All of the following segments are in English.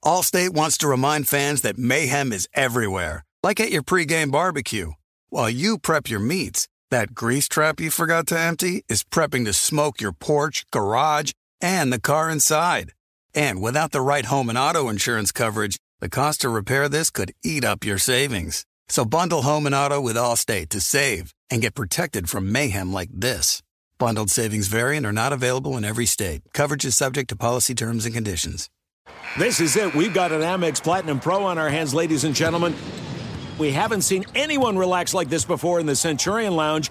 Allstate wants to remind fans that mayhem is everywhere, like at your pregame barbecue. While you prep your meats, that grease trap you forgot to empty is prepping to smoke your porch, garage, and the car inside. And without the right home and auto insurance coverage, the cost to repair this could eat up your savings. So bundle home and auto with Allstate to save and get protected from mayhem like this. Bundled savings vary and are not available in every state. Coverage is subject to policy terms and conditions. This is it. We've got an Amex Platinum Pro on our hands, ladies and gentlemen. We haven't seen anyone relax like this before in the Centurion Lounge.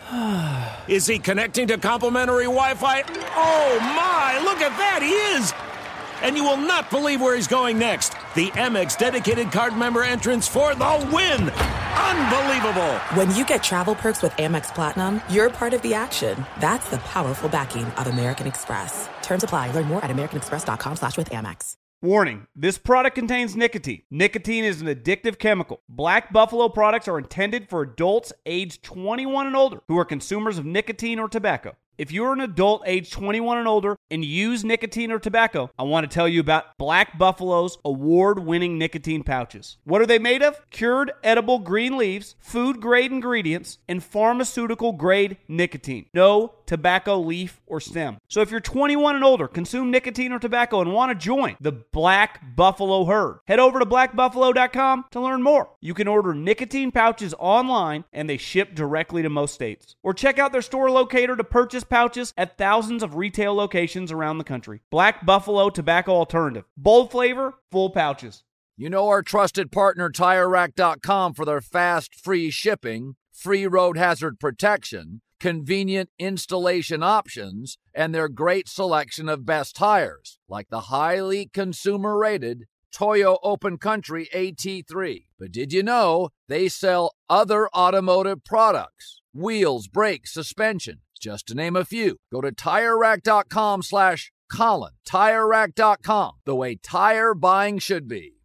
Is he connecting to complimentary Wi-Fi? Oh, my. Look at that. He is. And you will not believe where he's going next. The Amex dedicated card member entrance for the win. Unbelievable. When you get travel perks with Amex Platinum, you're part of the action. That's the powerful backing of American Express. Terms apply. Learn more at americanexpress.com/withAmex. Warning, this product contains nicotine. Nicotine is an addictive chemical. Black Buffalo products are intended for adults aged 21 and older who are consumers of nicotine or tobacco. If you're an adult aged 21 and older and use nicotine or tobacco, I want to tell you about Black Buffalo's award-winning nicotine pouches. What are they made of? Cured edible green leaves, food-grade ingredients, and pharmaceutical-grade nicotine. No tobacco leaf or stem. So if you're 21 and older, consume nicotine or tobacco, and want to join the Black Buffalo herd, head over to blackbuffalo.com to learn more. You can order nicotine pouches online, and they ship directly to most states. Or check out their store locator to purchase pouches at thousands of retail locations around the country. Black Buffalo Tobacco Alternative. Bold flavor, full pouches. You know our trusted partner TireRack.com for their fast, free shipping, free road hazard protection, convenient installation options, and their great selection of best tires, like the highly consumer-rated Toyo Open Country AT3. But did you know they sell other automotive products? Wheels, brakes, suspension, just to name a few. Go to TireRack.com/Colin. TireRack.com, the way tire buying should be.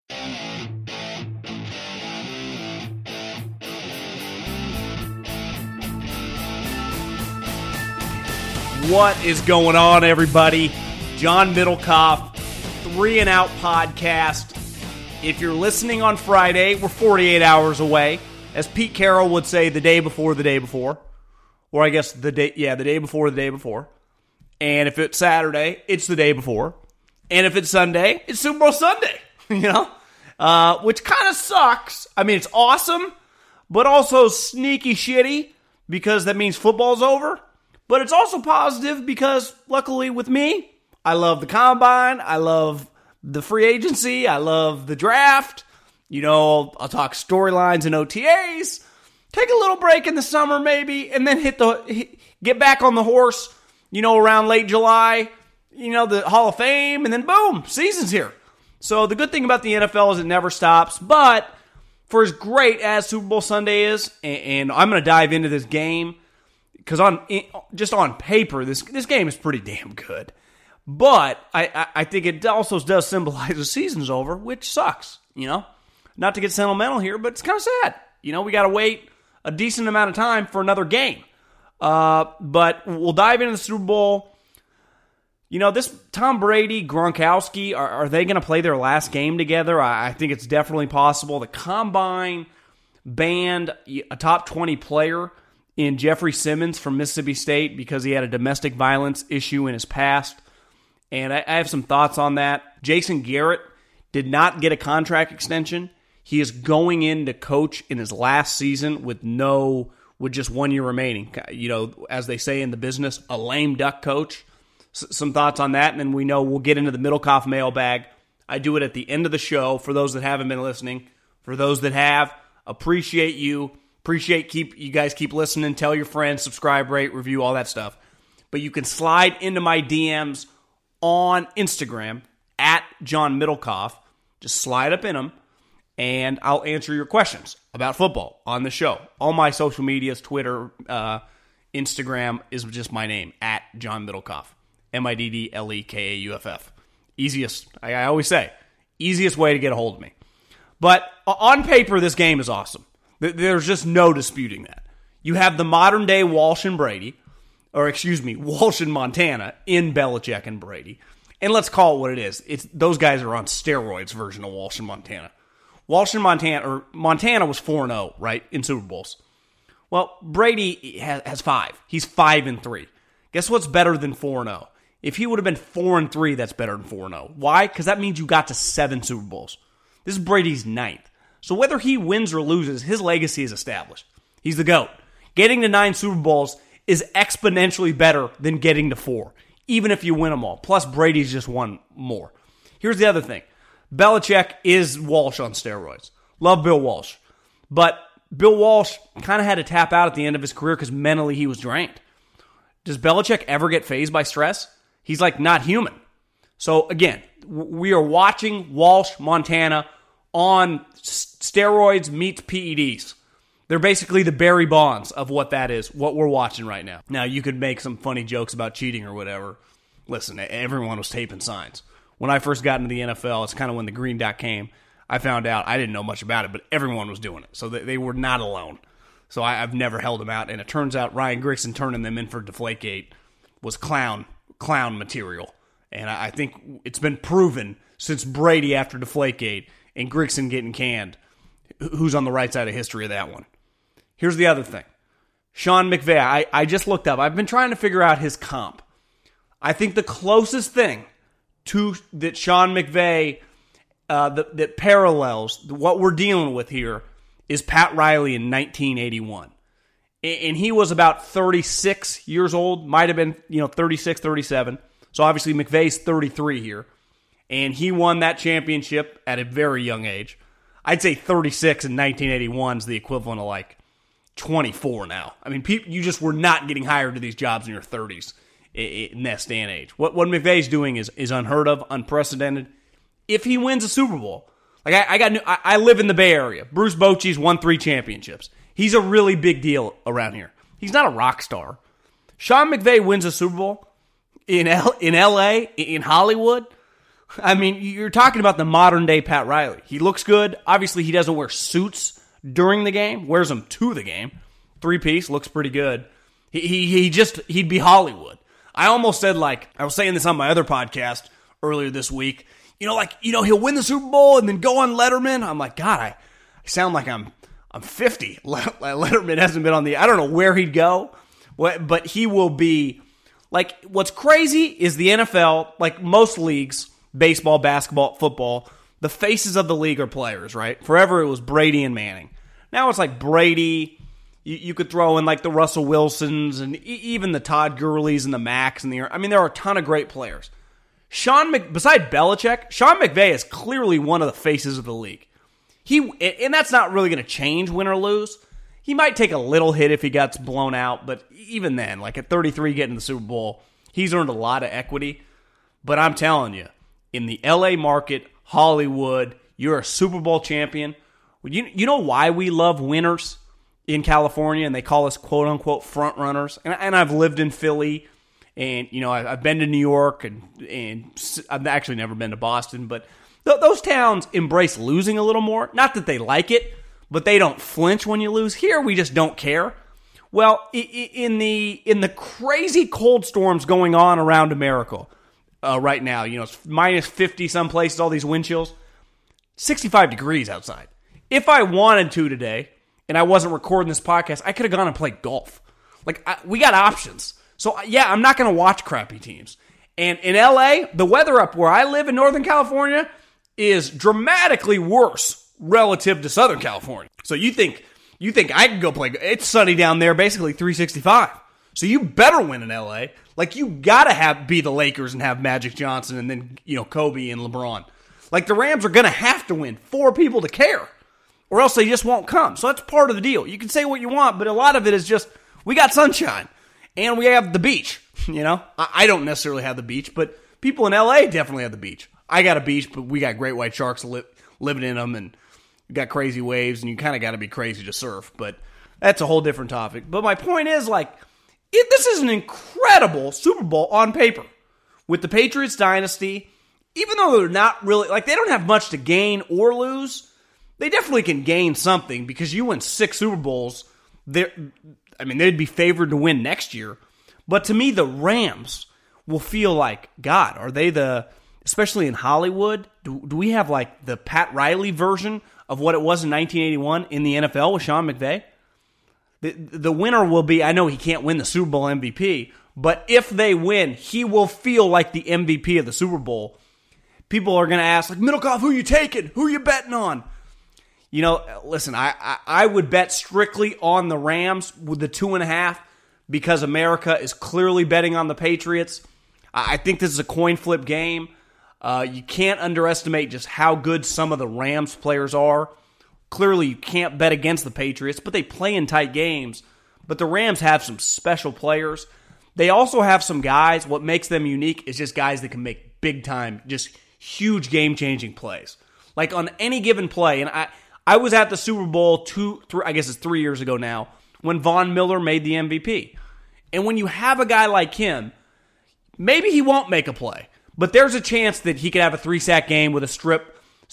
What is going on, everybody? John Middlecoff, 3 and Out podcast. If you're listening on Friday, we're 48 hours away. As Pete Carroll would say, the day before the day before. Or I guess the day before the day before. And if it's Saturday, it's the day before. And if it's Sunday, it's Super Bowl Sunday. You know? Which kind of sucks. I mean, it's awesome, but also sneaky shitty because that means football's over. But it's also positive because, luckily with me, I love the combine. I love the free agency. I love the draft. You know, I'll talk storylines and OTAs. Take a little break in the summer maybe, and then get back on the horse, you know, around late July, you know, the Hall of Fame, and then boom, season's here. So the good thing about the NFL is it never stops, but for as great as Super Bowl Sunday is, and I'm going to dive into this game, because just on paper, this game is pretty damn good. But I think it also does symbolize the season's over, which sucks, you know? Not to get sentimental here, but it's kind of sad. You know, we got to wait a decent amount of time for another game. But we'll dive into the Super Bowl. You know, this Tom Brady, Gronkowski, are they going to play their last game together? I think it's definitely possible. The Combine banned a top 20 player in Jeffrey Simmons from Mississippi State because he had a domestic violence issue in his past. And I have some thoughts on that. Jason Garrett did not get a contract extension. He is going in to coach in his last season with just 1 year remaining. You know, as they say in the business, a lame duck coach. Some thoughts on that, and then we'll get into the Middlecoff mailbag. I do it at the end of the show for those that haven't been listening. For those that have, appreciate you. You guys keep listening. Tell your friends, subscribe, rate, review, all that stuff. But you can slide into my DMs on Instagram at John Middlecoff. Just slide up in them. And I'll answer your questions about football on the show. All my social medias, Twitter, Instagram is just my name, at John Middlecoff. MIDDLEKAUFF. Easiest, I always say, easiest way to get a hold of me. But on paper, this game is awesome. There's just no disputing that. You have the modern day Walsh and Brady, Walsh and Montana in Belichick and Brady. And let's call it what it is. Those guys are on steroids version of Walsh and Montana. Walsh and Montana was 4-0, right, in Super Bowls. Well, Brady has 5. He's 5-3. Guess what's better than 4-0? If he would have been 4-3, that's better than 4-0. Why? Because that means you got to 7 Super Bowls. This is Brady's 9th. So whether he wins or loses, his legacy is established. He's the GOAT. Getting to 9 Super Bowls is exponentially better than getting to 4, even if you win them all. Plus, Brady's just won more. Here's the other thing. Belichick is Walsh on steroids. Love Bill Walsh. But Bill Walsh kind of had to tap out at the end of his career because mentally he was drained. Does Belichick ever get fazed by stress? He's like not human. So again, we are watching Walsh, Montana on steroids meets PEDs. They're basically the Barry Bonds of what that is, what we're watching right now. Now, you could make some funny jokes about cheating or whatever. Listen, everyone was taping signs. When I first got into the NFL, it's kind of when the green dot came. I found out, I didn't know much about it, but everyone was doing it. So they were not alone. So I've never held them out. And it turns out Ryan Grigson turning them in for Deflategate was clown material. And I think it's been proven since Brady after Deflategate and Grigson getting canned, who's on the right side of history of that one. Here's the other thing. Sean McVay, I just looked up. I've been trying to figure out his comp. I think the closest thing to that Sean McVay that parallels what we're dealing with here is Pat Riley in 1981. And he was about 36 years old, might have been 36, 37. So obviously McVay's 33 here. And he won that championship at a very young age. I'd say 36 in 1981 is the equivalent of like 24 now. I mean, you just were not getting hired to these jobs in your 30s in this day and age. What McVay's doing is unheard of, unprecedented. If he wins a Super Bowl, like I live in the Bay Area. Bruce Bochy's won 3 championships. He's a really big deal around here. He's not a rock star. Sean McVay wins a Super Bowl in L.A., in Hollywood. I mean, you're talking about the modern-day Pat Riley. He looks good. Obviously, he doesn't wear suits during the game. Wears them to the game. 3-piece, looks pretty good. He'd be Hollywood. I almost said, like, I was saying this on my other podcast earlier this week. He'll win the Super Bowl and then go on Letterman. I'm like, God, I sound like I'm 50. Letterman hasn't been on I don't know where he'd go, but he will be. Like, what's crazy is the NFL, like most leagues, baseball, basketball, football, the faces of the league are players, right? Forever it was Brady and Manning. Now it's like Brady. You could throw in like the Russell Wilsons and even the Todd Gurleys and the Macs and there are a ton of great players. Beside Belichick, Sean McVay is clearly one of the faces of the league. And that's not really going to change, win or lose. He might take a little hit if he gets blown out, but even then, like at 33 getting the Super Bowl, he's earned a lot of equity. But I'm telling you, in the LA market, Hollywood, you're a Super Bowl champion. You know why we love winners in California and they call us quote unquote front runners? And I've lived in Philly and I've been to New York and I've actually never been to Boston, but those towns embrace losing a little more. Not that they like it, but they don't flinch when you lose. Here, we just don't care. Well, in the crazy cold storms going on around America right now, it's minus 50 some places, all these wind chills, 65 degrees outside. If I wanted to today, and I wasn't recording this podcast, I could have gone and played golf. We got options. So, yeah, I'm not going to watch crappy teams. And in L.A., the weather up where I live in Northern California is dramatically worse relative to Southern California. So you think I can go play? It's sunny down there, basically 365. So you better win in LA. Like you gotta be the Lakers and have Magic Johnson and then Kobe and LeBron. Like the Rams are gonna have to win for people to care, or else they just won't come. So that's part of the deal. You can say what you want, but a lot of it is just we got sunshine and we have the beach. I don't necessarily have the beach, but people in LA definitely have the beach. I got a beach, but we got great white sharks living in them, and you got crazy waves, and you kind of got to be crazy to surf. But that's a whole different topic. But my point is, this is an incredible Super Bowl on paper. With the Patriots dynasty, even though they're not really, they don't have much to gain or lose, they definitely can gain something because you win 6 Super Bowls. They'd be favored to win next year. But to me, the Rams, will feel like, God, are they especially in Hollywood, do we have like the Pat Riley version of what it was in 1981 in the NFL with Sean McVay? The winner will be, I know he can't win the Super Bowl MVP, but if they win, he will feel like the MVP of the Super Bowl. People are going to ask, like, Middlecoff, who you taking? Who you betting on? You know, listen, I would bet strictly on the Rams with the 2.5 because America is clearly betting on the Patriots. I think this is a coin flip game. You can't underestimate just how good some of the Rams players are. Clearly, you can't bet against the Patriots, but they play in tight games. But the Rams have some special players. They also have some guys. What makes them unique is just guys that can make big-time, just huge game-changing plays. Like on any given play, and I was at the Super Bowl 3 years ago now, when Von Miller made the MVP. And when you have a guy like him, maybe he won't make a play, but there's a chance that he could have a 3-sack game with a strip,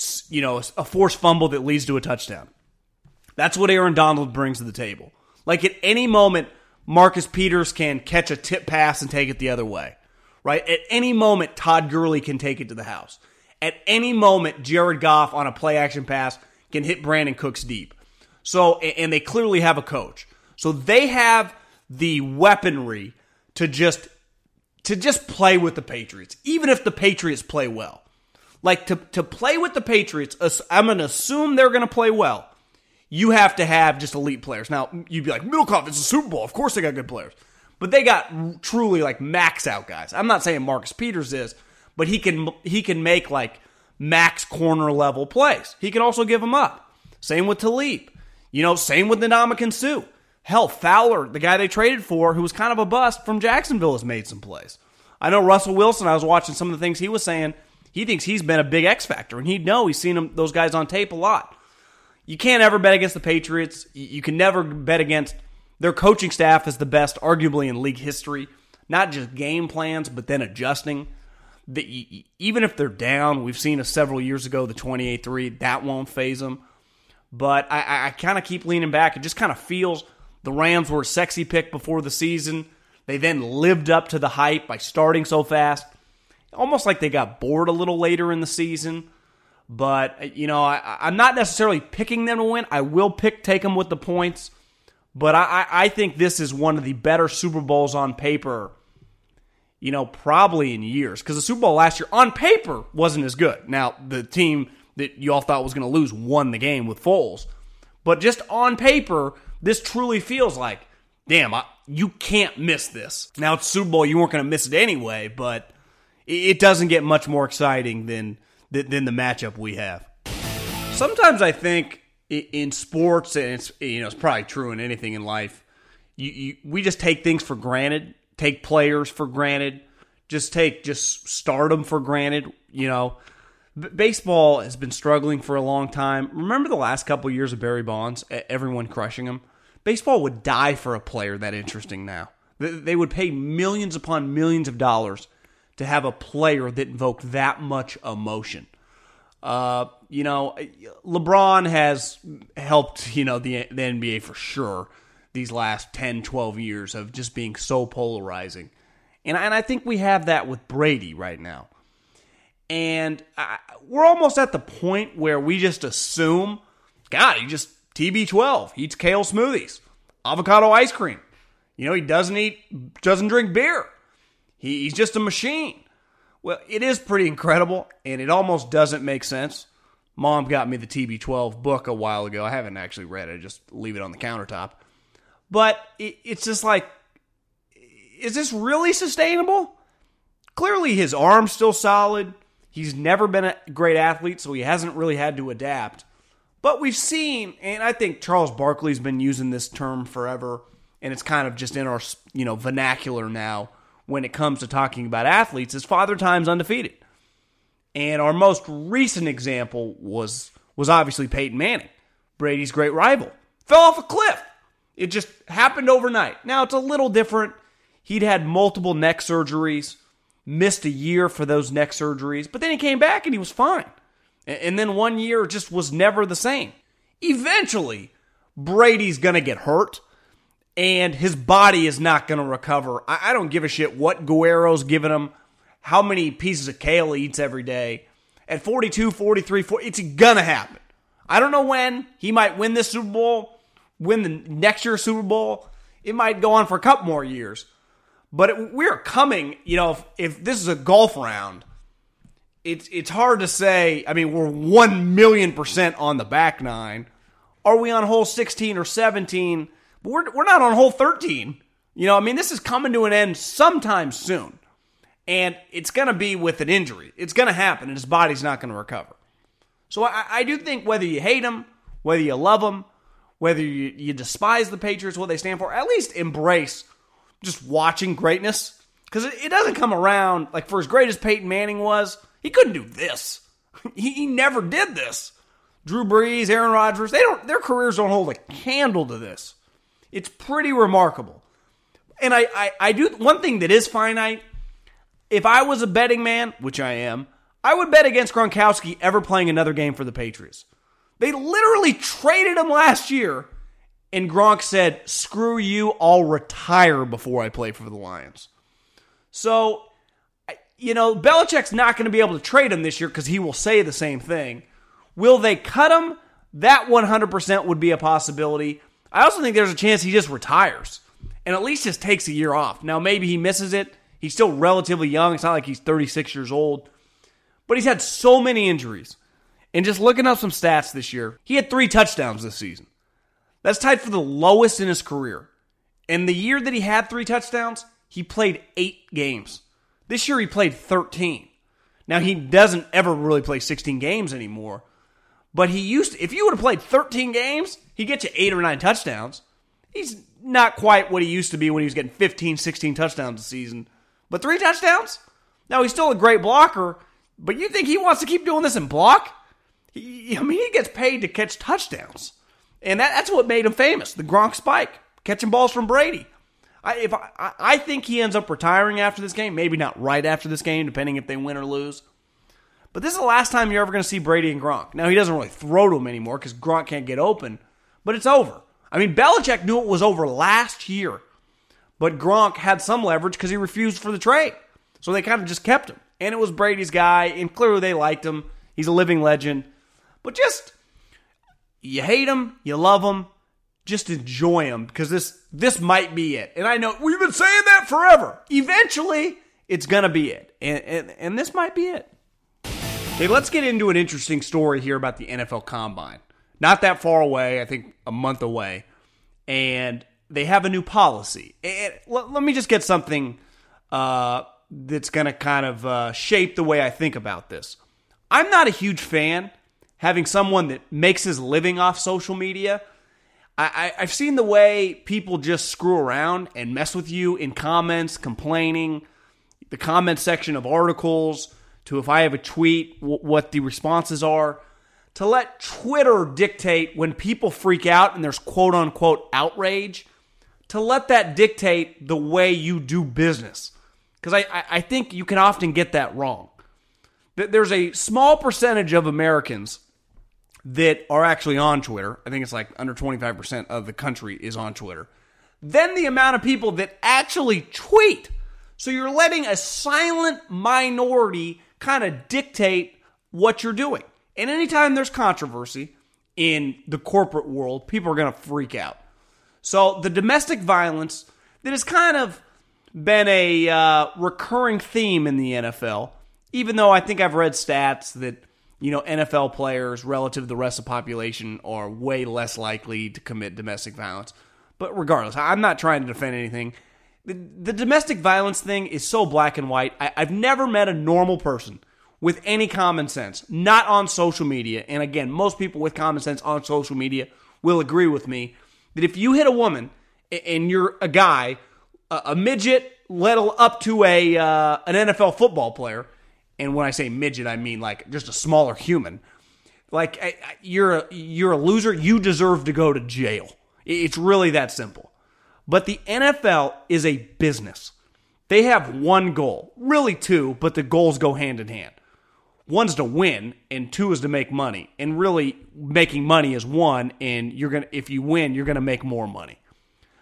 a forced fumble that leads to a touchdown. That's what Aaron Donald brings to the table. Like at any moment, Marcus Peters can catch a tip pass and take it the other way. Right? At any moment, Todd Gurley can take it to the house. At any moment, Jared Goff on a play-action pass can hit Brandon Cooks deep. So, and they clearly have a coach. So they have the weaponry to just play with the Patriots, even if the Patriots play well. Like, to play with the Patriots, I'm going to assume they're going to play well. You have to have just elite players. Now, you'd be like, Middlecoff, it's a Super Bowl. Of course they got good players. But they got truly, like, max-out guys. I'm not saying Marcus Peters is, but he can make, like, max corner-level plays. He can also give them up. Same with Talib. Same with Ndamukong Suh. Hell, Fowler, the guy they traded for, who was kind of a bust from Jacksonville, has made some plays. I know Russell Wilson, I was watching some of the things he was saying. He thinks he's been a big X factor, and he's seen those guys on tape a lot. You can't ever bet against the Patriots. You can never bet against their coaching staff is the best, arguably, in league history. Not just game plans, but then adjusting. Even if they're down, we've seen several years ago, the 28-3, that won't faze them. But I kind of keep leaning back. It just kind of feels the Rams were a sexy pick before the season. They then lived up to the hype by starting so fast. Almost like they got bored a little later in the season. But, I'm not necessarily picking them to win. I will take them with the points. But I think this is one of the better Super Bowls on paper, probably in years. Because the Super Bowl last year, on paper, wasn't as good. Now, the team that you all thought was going to lose won the game with Foles. But just on paper, this truly feels like, damn, you can't miss this. Now, it's Super Bowl, you weren't going to miss it anyway, but it doesn't get much more exciting than the matchup we have. Sometimes I think in sports, and it's probably true in anything in life, we just take things for granted, take players for granted, just stardom for granted. Baseball has been struggling for a long time. Remember the last couple of years of Barry Bonds, everyone crushing him? Baseball would die for a player that interesting now. They would pay millions upon millions of dollars to have a player that invoked that much emotion. LeBron has helped, the NBA for sure these last 10, 12 years of just being so polarizing. And I think we have that with Brady right now. And we're almost at the point where we just assume, God, he just TB12, eats kale smoothies, avocado ice cream. He doesn't drink beer. He's just a machine. Well, it is pretty incredible, and it almost doesn't make sense. Mom got me the TB12 book a while ago. I haven't actually read it. I just leave it on the countertop. But it's just like, is this really sustainable? Clearly, his arm's still solid. He's never been a great athlete, so he hasn't really had to adapt. But we've seen, and I think Charles Barkley's been using this term forever, and it's kind of just in our vernacular now when it comes to talking about athletes, is Father Time's undefeated. And our most recent example was obviously Peyton Manning, Brady's great rival. Fell off a cliff. It just happened overnight. Now, it's a little different. He'd had multiple neck surgeries, missed a year for those neck surgeries, but then he came back and he was fine. And then 1 year just was never the same. Eventually, Brady's going to get hurt. and his body is not going to recover. I don't give a shit what Guerrero's giving him, how many pieces of kale he eats every day. At 42, 43, 40, it's going to happen. I don't know when. He might win this Super Bowl, win the next year's Super Bowl. It might go on for a couple more years. But we're coming, if this is a golf round, it's hard to say. I mean, we're 1,000,000% on the back nine. Are we on hole 16 or 17? But we're not on hole 13. This is coming to an end sometime soon. And it's going to be with an injury. It's going to happen, and his body's not going to recover. So I do think whether you hate him, whether you love him, whether you despise the Patriots, what they stand for, at least embrace just watching greatness. Because it doesn't come around, like for as great as Peyton Manning was, he couldn't do this. He never did this. Drew Brees, Aaron Rodgers, their careers don't hold a candle to this. It's pretty remarkable. And I do, one thing that is finite, if I was a betting man, which I am, I would bet against Gronkowski ever playing another game for the Patriots. They literally traded him last year, and Gronk said, screw you, I'll retire before I play for the Lions. So, Belichick's not going to be able to trade him this year because he will say the same thing. Will they cut him? That 100% would be a possibility. I also think there's a chance he just retires and at least just takes a year off. Now, maybe he misses it. He's still relatively young. It's not like he's 36 years old. But he's had so many injuries. And just looking up some stats this year, he had 3 touchdowns this season. That's tied for the lowest in his career. And the year that he had 3 touchdowns, he played 8 games. This year he played 13. Now he doesn't ever really play 16 games anymore. But he used to, if you would have played 13 games, he'd get you 8 or 9 touchdowns. He's not quite what he used to be when he was getting 15, 16 touchdowns a season. But 3 touchdowns? Now he's still a great blocker, but you think he wants to keep doing this and block? He gets paid to catch touchdowns. And that's what made him famous, the Gronk spike, catching balls from Brady. I think he ends up retiring after this game, maybe not right after this game, depending if they win or lose. But this is the last time you're ever going to see Brady and Gronk. Now, he doesn't really throw to him anymore because Gronk can't get open, but it's over. Belichick knew it was over last year, but Gronk had some leverage because he refused for the trade. So they kind of just kept him. And it was Brady's guy, and clearly they liked him. He's a living legend. But just, you hate him, you love him, just enjoy him because this might be it. And I know we've been saying that forever. Eventually, it's going to be it. And this might be it. Okay, let's get into an interesting story here about the NFL Combine. Not that far away, I think a month away. And they have a new policy. And let me just get something that's going to kind of shape the way I think about this. I'm not a huge fan having someone that makes his living off social media. I've seen the way people just screw around and mess with you in comments, complaining, the comment section of articles, to if I have a tweet, what the responses are, to let Twitter dictate when people freak out and there's quote-unquote outrage, to let that dictate the way you do business. Because I think you can often get that wrong. There's a small percentage of Americans that are actually on Twitter. I think it's like under 25% of the country is on Twitter. Then the amount of people that actually tweet. So you're letting a silent minority kind of dictate what you're doing. And anytime there's controversy in the corporate world, people are going to freak out. So the domestic violence that has kind of been a recurring theme in the NFL, even though I think I've read stats that NFL players relative to the rest of the population are way less likely to commit domestic violence. But regardless, I'm not trying to defend anything. The domestic violence thing is so black and white. I've never met a normal person with any common sense, not on social media. And again, most people with common sense on social media will agree with me that if you hit a woman and you're a guy, a midget, let up to an NFL football player, and when I say midget, I mean like just a smaller human. Like you're a loser. You deserve to go to jail. It's really that simple. But the NFL is a business. They have one goal, really 2, but the goals go hand in hand. One's to win, and 2 is to make money. And really, making money is 1, and if you win, you're gonna make more money.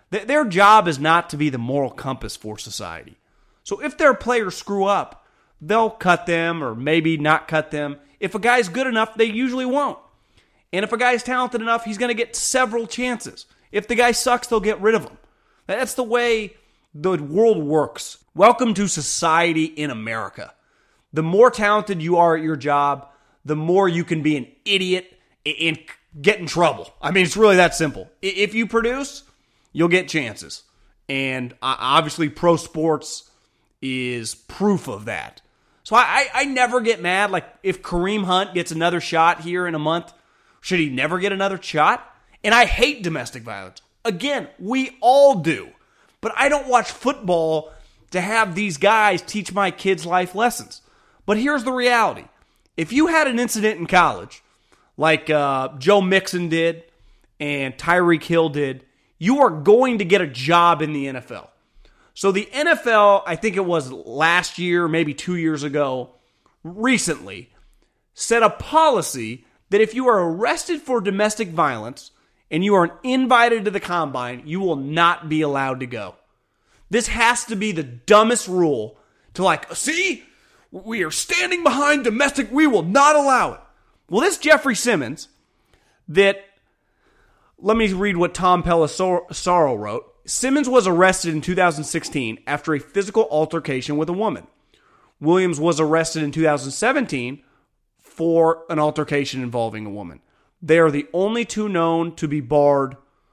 Their job is not to be the moral compass for society. So if their players screw up, they'll cut them or maybe not cut them. If a guy's good enough, they usually won't. And if a guy's talented enough, he's going to get several chances. If the guy sucks, they'll get rid of him. That's the way the world works. Welcome to society in America. The more talented you are at your job, the more you can be an idiot and get in trouble. I mean, it's really that simple. If you produce, you'll get chances. And obviously, pro sports is proof of that. So I never get mad. Like, if Kareem Hunt gets another shot here in a month, should he never get another shot? And I hate domestic violence. Again, we all do. But I don't watch football to have these guys teach my kids life lessons. But here's the reality. If you had an incident in college, like Joe Mixon did and Tyreek Hill did, you are going to get a job in the NFL. So the NFL, I think it was last year, maybe 2 years ago, recently, set a policy that if you are arrested for domestic violence and you are invited to the combine, you will not be allowed to go. This has to be the dumbest rule to see, we are standing behind domestic, we will not allow it. Well, this Jeffrey Simmons, let me read what Tom Pelissaro wrote. Simmons was arrested in 2016 after a physical altercation with a woman. Williams was arrested in 2017 for an altercation involving a woman. They are the only two known to be barred,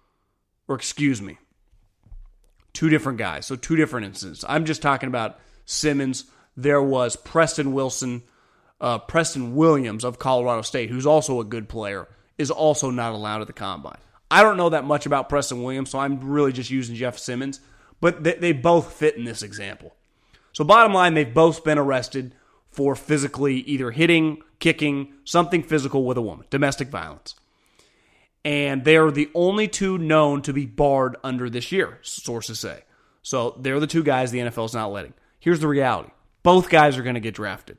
two different guys, so two different incidents. I'm just talking about Simmons. There was Preston Williams of Colorado State, who's also a good player, is also not allowed at the combine. I don't know that much about Preston Williams, so I'm really just using Jeff Simmons, but they both fit in this example. So bottom line, they've both been arrested for physically either hitting, kicking, something physical with a woman, domestic violence. And they are the only two known to be barred under this year, sources say. So they're the two guys the NFL's not letting. Here's the reality. Both guys are going to get drafted.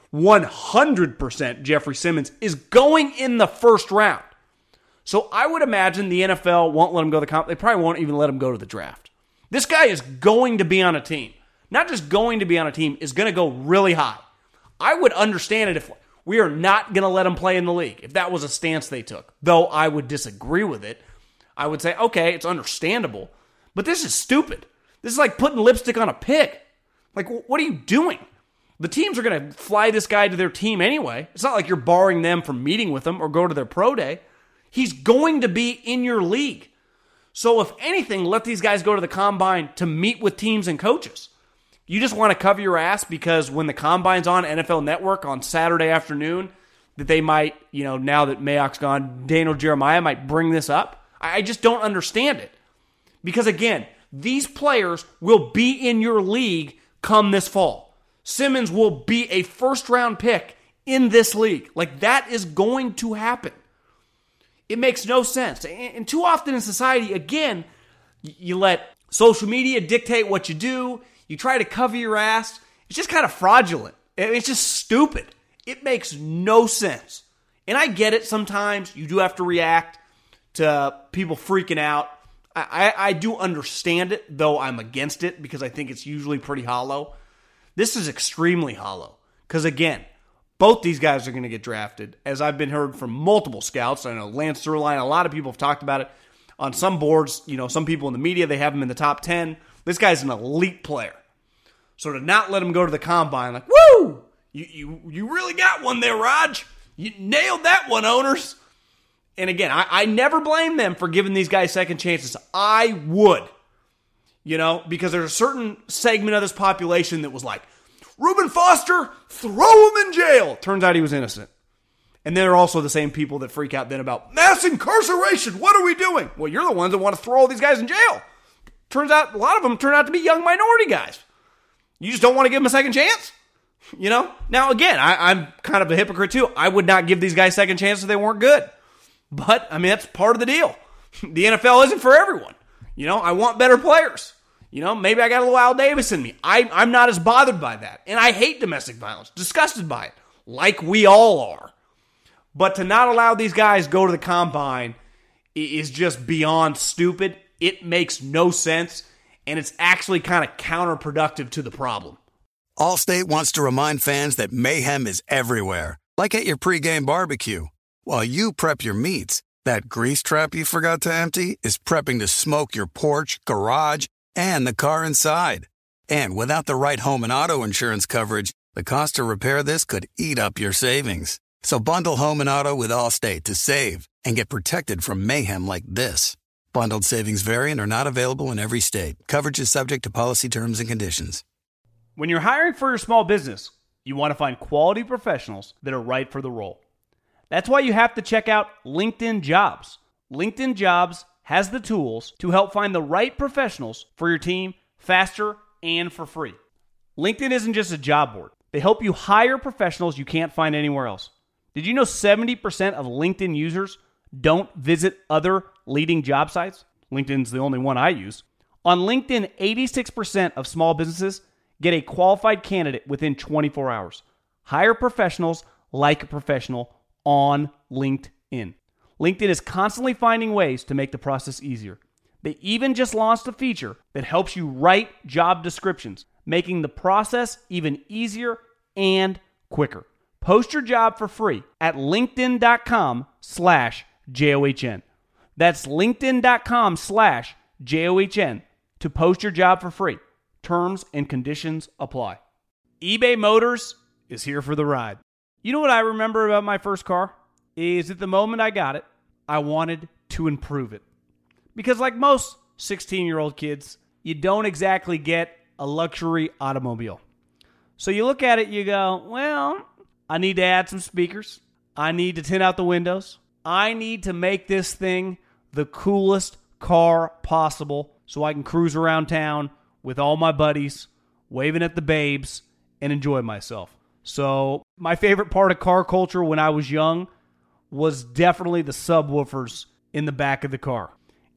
100% Jeffrey Simmons is going in the first round. So I would imagine the NFL won't let him go to the combine. They probably won't even let him go to the draft. This guy is going to be on a team. Not just going to be on a team, is going to go really high. I would understand it if we are not going to let him play in the league, if that was a stance they took. Though I would disagree with it. I would say, okay, it's understandable. But this is stupid. This is like putting lipstick on a pig. Like, what are you doing? The teams are going to fly this guy to their team anyway. It's not like you're barring them from meeting with them or go to their pro day. He's going to be in your league. So if anything, let these guys go to the combine to meet with teams and coaches. You just want to cover your ass because when the combine's on NFL Network on Saturday afternoon, that they might, now that Mayock's gone, Daniel Jeremiah might bring this up. I just don't understand it. Because again, these players will be in your league come this fall. Simmons will be a first-round pick in this league. Like, that is going to happen. It makes no sense. And too often in society, again, you let social media dictate what you do. You try to cover your ass. It's just kind of fraudulent. It's just stupid. It makes no sense. And I get it sometimes. You do have to react to people freaking out. I do understand it, though I'm against it because I think it's usually pretty hollow. This is extremely hollow. Because again, both these guys are going to get drafted. As I've been heard from multiple scouts. I know Lance Zierlein, a lot of people have talked about it. On some boards, some people in the media, they have him in the top 10. This guy's an elite player. So to not let him go to the combine, like, woo! You really got one there, Raj. You nailed that one, owners. And again, I never blame them for giving these guys second chances. I would. Because there's a certain segment of this population that was like, Reuben Foster, throw him in jail. Turns out he was innocent. And then there are also the same people that freak out then about mass incarceration. What are we doing? Well, you're the ones that want to throw all these guys in jail. Turns out a lot of them turn out to be young minority guys. You just don't want to give them a second chance? Now, again, I'm kind of a hypocrite too. I would not give these guys second chances if they weren't good. But, that's part of the deal. The NFL isn't for everyone. I want better players. Maybe I got a little Al Davis in me. I'm not as bothered by that. And I hate domestic violence. Disgusted by it. Like we all are. But to not allow these guys go to the combine is just beyond stupid. it makes no sense, and it's actually kind of counterproductive to the problem. Allstate wants to remind fans that mayhem is everywhere, like at your pregame barbecue. While you prep your meats, that grease trap you forgot to empty is prepping to smoke your porch, garage, and the car inside. And without the right home and auto insurance coverage, the cost to repair this could eat up your savings. So bundle home and auto with Allstate to save and get protected from mayhem like this. Bundled savings vary and are not available in every state. Coverage is subject to policy terms and conditions. When you're hiring for your small business, you want to find quality professionals that are right for the role. That's why you have to check out LinkedIn Jobs. LinkedIn Jobs has the tools to help find the right professionals for your team faster and for free. LinkedIn isn't just a job board. They help you hire professionals you can't find anywhere else. Did you know 70% of LinkedIn users don't visit other leading job sites? LinkedIn's the only one I use. On LinkedIn, 86% of small businesses get a qualified candidate within 24 hours. Hire professionals like a professional on LinkedIn. LinkedIn is constantly finding ways to make the process easier. They even just launched a feature that helps you write job descriptions, making the process even easier and quicker. Post your job for free at linkedin.com/JOHN. That's linkedin.com/JOHN to post your job for free. Terms and conditions apply. eBay Motors is here for the ride. You know what I remember about my first car? Is at the moment I got it, I wanted to improve it. Because like most 16-year-old kids, you don't exactly get a luxury automobile. So you look at it, you go, well, I need to add some speakers. I need to tint out the windows. I need to make this thing the coolest car possible so I can cruise around town with all my buddies, waving at the babes, and enjoy myself. So my favorite part of car culture when I was young was definitely the subwoofers in the back of the car.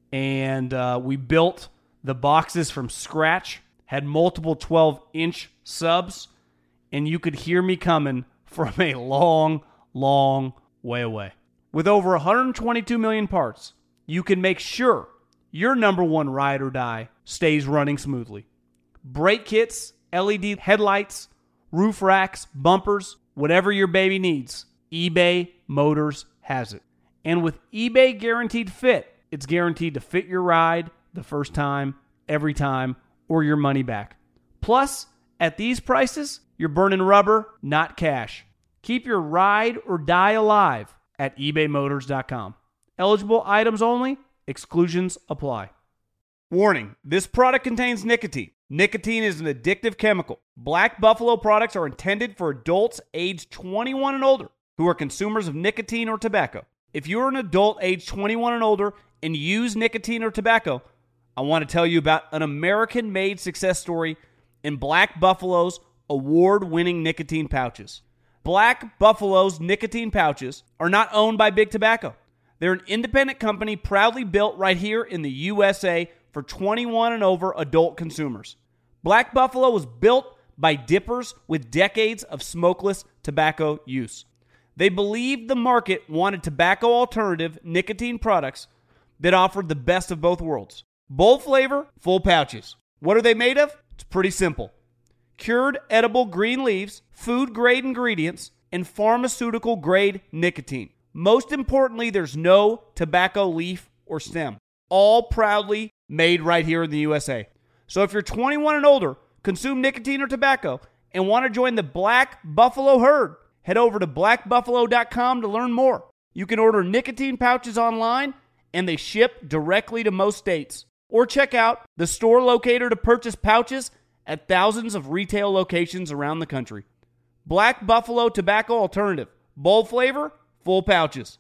And we built the boxes from scratch, had multiple 12-inch subs, and you could hear me coming from a long, long way away. With over 122 million parts, you can make sure your number one ride or die stays running smoothly. Brake kits, LED headlights, roof racks, bumpers, whatever your baby needs, eBay Motors has it. And with eBay Guaranteed Fit, it's guaranteed to fit your ride the first time, every time, or your money back. Plus, at these prices, you're burning rubber, not cash. Keep your ride or die alive at ebaymotors.com. Eligible items only. Exclusions apply. Warning, this product contains nicotine. Nicotine is an addictive chemical. Black Buffalo products are intended for adults aged 21 and older who are consumers of nicotine or tobacco. If you're an adult aged 21 and older and use nicotine or tobacco, I want to tell you about an American-made success story in Black Buffalo's award-winning nicotine pouches. Black Buffalo's nicotine pouches are not owned by Big Tobacco. They're an independent company proudly built right here in the USA for 21 and over adult consumers. Black Buffalo was built by dippers with decades of smokeless tobacco use. They believed the market wanted tobacco alternative nicotine products that offered the best of both worlds. Bold flavor, full pouches. What are they made of? It's pretty simple. Cured edible green leaves, food-grade ingredients, and pharmaceutical-grade nicotine. Most importantly, there's no tobacco leaf or stem. All proudly made right here in the USA. So if you're 21 and older, consume nicotine or tobacco, and want to join the Black Buffalo herd, head over to blackbuffalo.com to learn more. You can order nicotine pouches online, and they ship directly to most states. Or check out the store locator to purchase pouches at thousands of retail locations around the country. Black Buffalo Tobacco Alternative. Bold flavor, full pouches.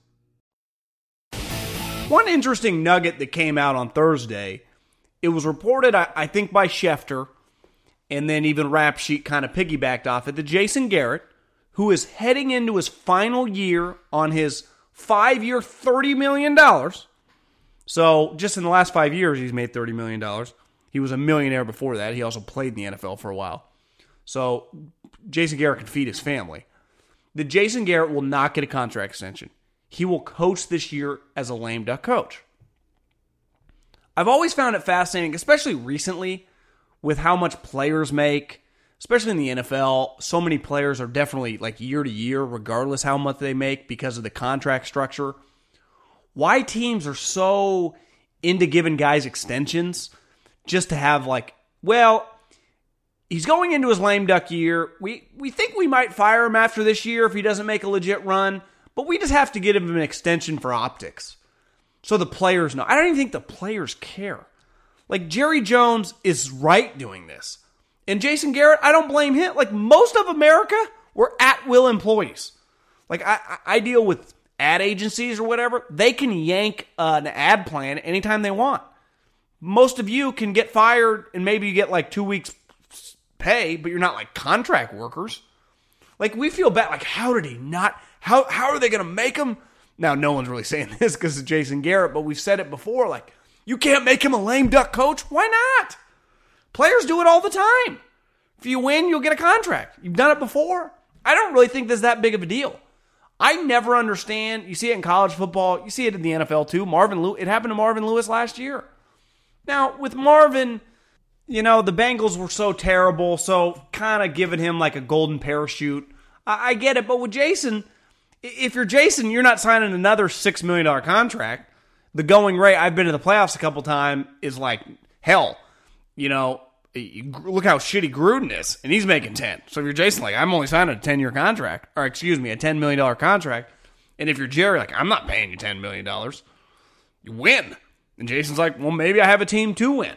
One interesting nugget that came out on Thursday, it was reported, I think, by Schefter, and then even Rap Sheet kind of piggybacked off it, that Jason Garrett, who is heading into his final year on his 5-year, $30 million. So just in the last 5 years, he's made $30 million. He was a millionaire before that. He also played in the NFL for a while. So Jason Garrett can feed his family. That Jason Garrett will not get a contract extension. He will coach this year as a lame duck coach. I've always found it fascinating, especially recently, with how much players make, especially in the NFL. So many players are definitely like year to year, regardless how much they make because of the contract structure. Why teams are so into giving guys extensions just to have like, well, he's going into his lame duck year. We think we might fire him after this year if he doesn't make a legit run, but we just have to give him an extension for optics. So the players know. I don't even think the players care. Like, Jerry Jones is right doing this. And Jason Garrett, I don't blame him. Like, most of America were at-will employees. Like, I deal with ad agencies or whatever. They can yank an ad plan anytime they want. Most of you can get fired and maybe you get like 2 weeks pay, but you're not like contract workers. Like, we feel bad. Like, how did he not? How are they going to make him? Now, no one's really saying this because of Jason Garrett, but we've said it before. Like, you can't make him a lame duck coach. Why not? Players do it all the time. If you win, you'll get a contract. You've done it before. I don't really think this is that big of a deal. I never understand. You see it in college football. You see it in the NFL too. It happened to Marvin Lewis last year. Now, with Marvin, the Bengals were so terrible, so kind of giving him like a golden parachute. I get it, but with Jason, if you're Jason, you're not signing another $6 million contract. The going rate, I've been to the playoffs a couple times, is like hell. Look how shitty Gruden is, and he's making 10. So if you're Jason, like, I'm only signing a 10-year contract, or a $10 million contract. And if you're Jerry, like, I'm not paying you $10 million. You win. And Jason's like, well, maybe I have a team to win.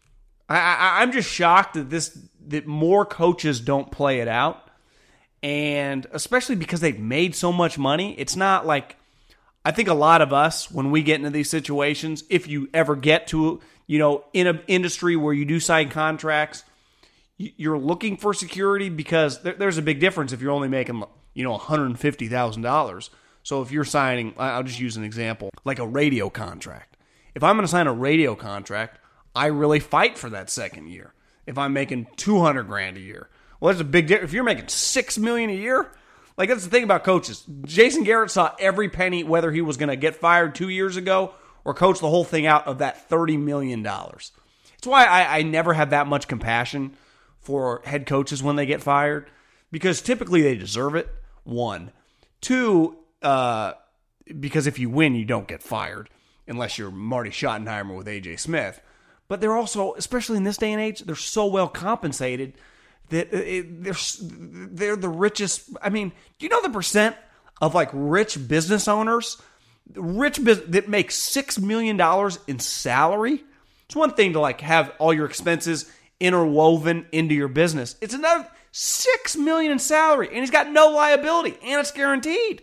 I'm just shocked that more coaches don't play it out. And especially because they've made so much money, it's not like, I think a lot of us, when we get into these situations, if you ever get to, in an industry where you do sign contracts, you're looking for security because there's a big difference if you're only making, $150,000. So if you're signing, I'll just use an example, like a radio contract. If I'm going to sign a radio contract, I really fight for that second year. If I'm making $200,000 a year, well, there's a big difference. If you're making $6 million a year, like, that's the thing about coaches. Jason Garrett saw every penny, whether he was going to get fired 2 years ago or coach the whole thing out of that $30 million. It's why I never have that much compassion for head coaches when they get fired, because typically they deserve it, one. Two, because if you win, you don't get fired, unless you're Marty Schottenheimer with A.J. Smith. But they're also, especially in this day and age, they're so well compensated that they're the richest. I mean, do you know the percent of like rich business owners, that make $6 million in salary? It's one thing to like have all your expenses interwoven into your business. It's another $6 million in salary, and he's got no liability, and it's guaranteed.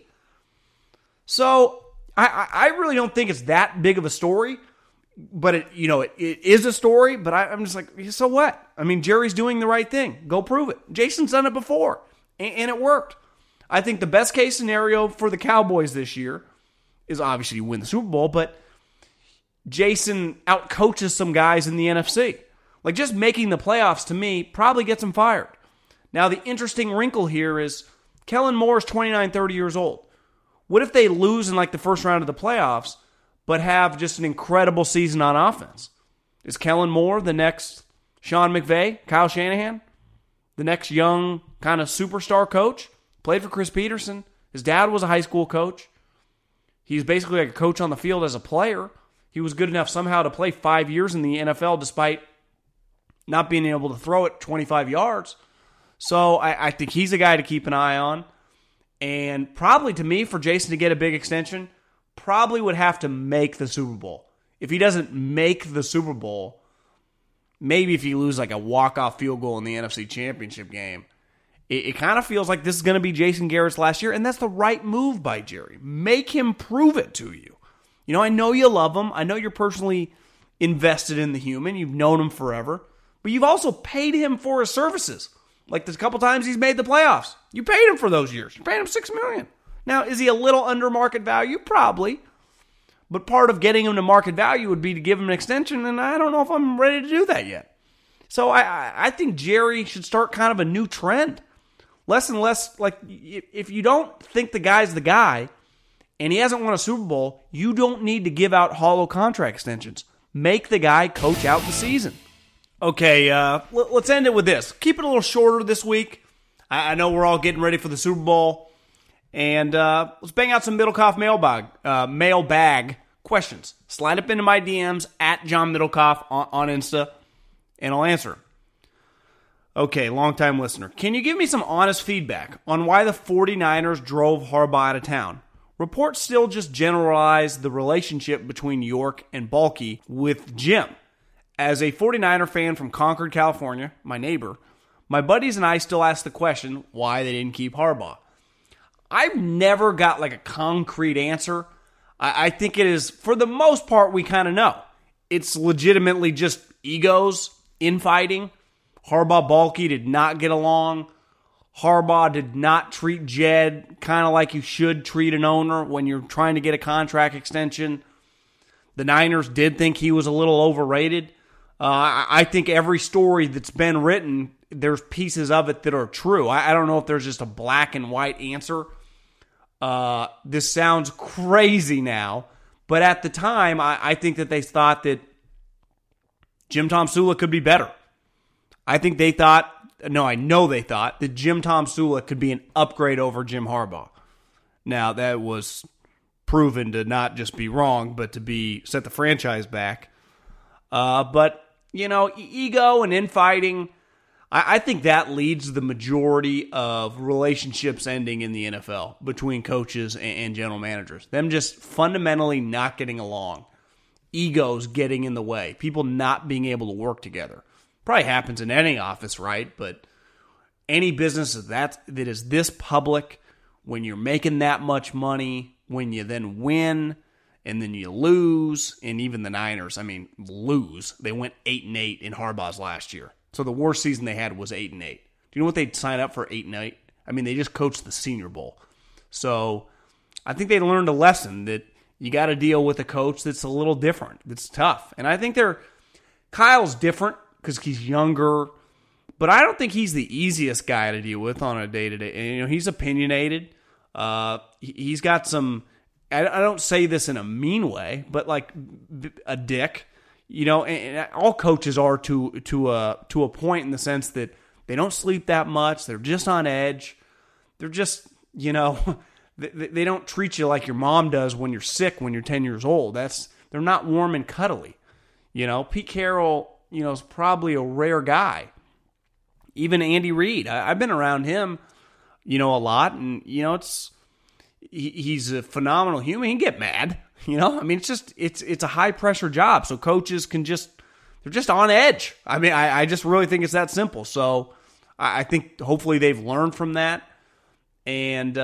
So I really don't think it's that big of a story. But it is a story, but I'm just like, so what? I mean, Jerry's doing the right thing. Go prove it. Jason's done it before, and it worked. I think the best case scenario for the Cowboys this year is obviously you win the Super Bowl, but Jason outcoaches some guys in the NFC. Like, just making the playoffs, to me, probably gets him fired. Now, the interesting wrinkle here is Kellen Moore is 29, 30 years old. What if they lose in like the first round of the playoffs, but have just an incredible season on offense? Is Kellen Moore the next Sean McVay, Kyle Shanahan? The next young kind of superstar coach? Played for Chris Peterson. His dad was a high school coach. He's basically like a coach on the field as a player. He was good enough somehow to play 5 years in the NFL despite not being able to throw it 25 yards. So I think he's a guy to keep an eye on. And probably, to me, for Jason to get a big extension, probably would have to make the Super Bowl. If he doesn't make the Super Bowl, maybe if you lose like a walk-off field goal in the NFC Championship game, it kind of feels like this is going to be Jason Garrett's last year, and that's the right move by Jerry. Make him prove it to you. I know you love him. I know you're personally invested in the human. You've known him forever. But you've also paid him for his services. Like the couple times he's made the playoffs. You paid him for those years. You paid him $6 million. Now, is he a little under market value? Probably. But part of getting him to market value would be to give him an extension, and I don't know if I'm ready to do that yet. So I think Jerry should start kind of a new trend. Less and less, like, if you don't think the guy's the guy, and he hasn't won a Super Bowl, you don't need to give out hollow contract extensions. Make the guy coach out the season. Okay, let's end it with this. Keep it a little shorter this week. I know we're all getting ready for the Super Bowl. And let's bang out some Middlecoff mailbag questions. Slide up into my DMs at John Middlecoff on Insta, and I'll answer. Okay, longtime listener. Can you give me some honest feedback on why the 49ers drove Harbaugh out of town? Reports still just generalize the relationship between York and Balky with Jim. As a 49er fan from Concord, California, my neighbor, my buddies and I still ask the question why they didn't keep Harbaugh. I've never got like a concrete answer. I think it is, for the most part, we kind of know. It's legitimately just egos, infighting. Harbaugh, Balky did not get along. Harbaugh did not treat Jed kind of like you should treat an owner when you're trying to get a contract extension. The Niners did think he was a little overrated. I think every story that's been written, there's pieces of it that are true. I don't know if there's just a black and white answer. This sounds crazy now, but at the time, I think that they thought that Jim Tomsula could be better. I think they thought, I know they thought that Jim Tomsula could be an upgrade over Jim Harbaugh. Now, that was proven to not just be wrong, but to be set the franchise back. But, ego and infighting, I think that leads the majority of relationships ending in the NFL between coaches and general managers. Them just fundamentally not getting along. Egos getting in the way. People not being able to work together. Probably happens in any office, right? But any business that is this public, when you're making that much money, when you then win and then you lose, and even the Niners, lose. They went 8-8 in Harbaugh's last year. So the worst season they had was 8-8. Do you know what they'd sign up for 8-8? They just coached the Senior Bowl. So I think they learned a lesson that you got to deal with a coach that's a little different, that's tough. And I think Kyle's different because he's younger, but I don't think he's the easiest guy to deal with on a day-to-day. He's opinionated. He's got some, I don't say this in a mean way, but like a dick. And all coaches are to a point in the sense that they don't sleep that much. They're just on edge. They're just, they don't treat you like your mom does when you're sick when you're 10 years old. They're not warm and cuddly. Pete Carroll, is probably a rare guy. Even Andy Reid, I've been around him, a lot, and he's a phenomenal human. He can get mad. It's a high pressure job. So coaches they're just on edge. I just really think it's that simple. So I think hopefully they've learned from that. And it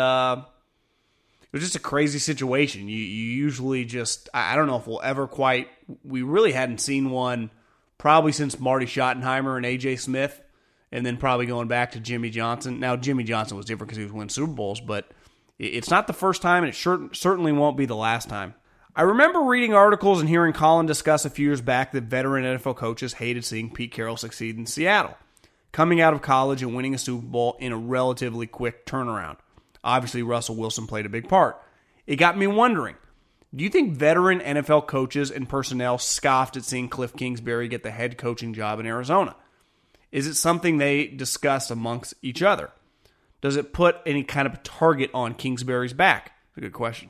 was just a crazy situation. You usually just, I don't know if we really hadn't seen one probably since Marty Schottenheimer and A.J. Smith, and then probably going back to Jimmy Johnson. Now, Jimmy Johnson was different because he was winning Super Bowls, but it's not the first time, and it certainly won't be the last time. I remember reading articles and hearing Colin discuss a few years back that veteran NFL coaches hated seeing Pete Carroll succeed in Seattle, coming out of college and winning a Super Bowl in a relatively quick turnaround. Obviously, Russell Wilson played a big part. It got me wondering, do you think veteran NFL coaches and personnel scoffed at seeing Cliff Kingsbury get the head coaching job in Arizona? Is it something they discuss amongst each other? Does it put any kind of target on Kingsbury's back? That's a good question.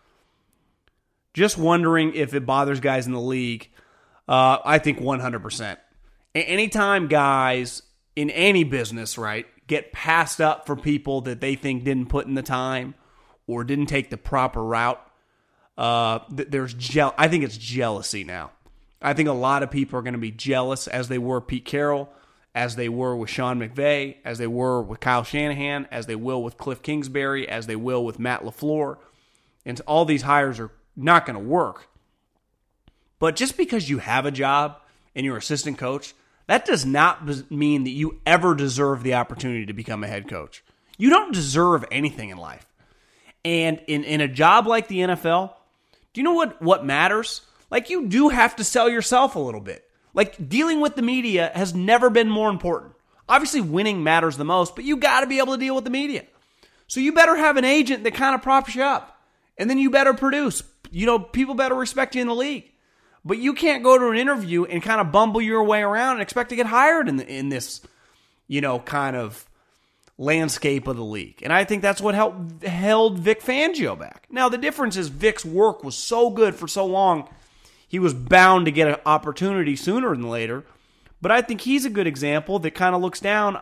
Just wondering if it bothers guys in the league. I think 100%. Anytime guys in any business, right, get passed up for people that they think didn't put in the time or didn't take the proper route, I think it's jealousy now. I think a lot of people are going to be jealous as they were Pete Carroll, as they were with Sean McVay, as they were with Kyle Shanahan, as they will with Cliff Kingsbury, as they will with Matt LaFleur. And all these hires are not going to work. But just because you have a job and you're assistant coach, that does not mean that you ever deserve the opportunity to become a head coach. You don't deserve anything in life. And in a job like the NFL, do you know what matters? Like, you do have to sell yourself a little bit. Like, dealing with the media has never been more important. Obviously, winning matters the most, but you got to be able to deal with the media. So you better have an agent that kind of props you up. And then you better produce. People better respect you in the league. But you can't go to an interview and kind of bumble your way around and expect to get hired in this, kind of landscape of the league. And I think that's what held Vic Fangio back. Now, the difference is Vic's work was so good for so long, he was bound to get an opportunity sooner than later. But I think he's a good example that kind of looks down.